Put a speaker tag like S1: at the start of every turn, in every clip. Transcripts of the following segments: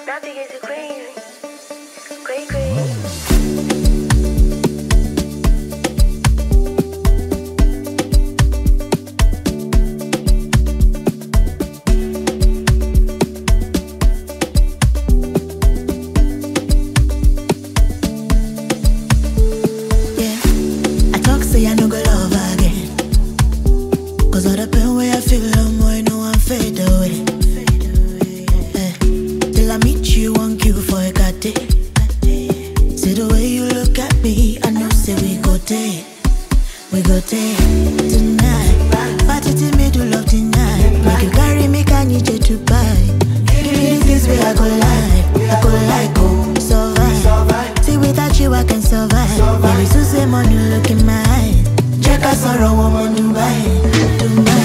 S1: Navigate crazy, crazy.
S2: Say I no go love again, cause all the pain where I feel no more, I know I'm fade away. Till I meet you, won't queue for a carty. See the way you look at me, I know say we go take tonight. Party to me do love tonight. Make you carry me, can you take to buy? Give me the things where I go like, oh, survive. See without you I can survive. Baby, so say money look in my eyes. Check us out, woman, Dubai.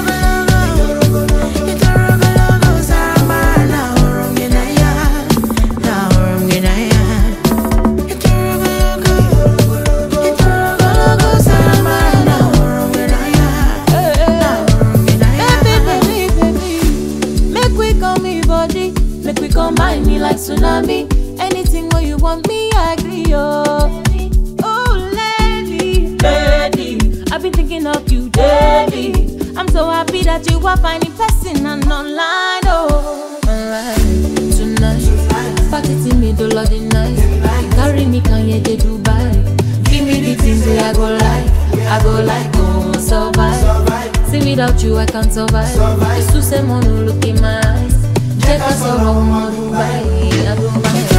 S3: Make we combine me like tsunami. Anything where you want me, I agree, oh. Oh, lady, I've been thinking of you daily. I'm so happy that you are finding person and online, oh. Alright, tonight, party to me, do love the night. Carry me, can you to Dubai? Give me the things that I go like, oh, survive. See, without you, I can't survive. It's to say, look in my eyes. Check us out, Dubai.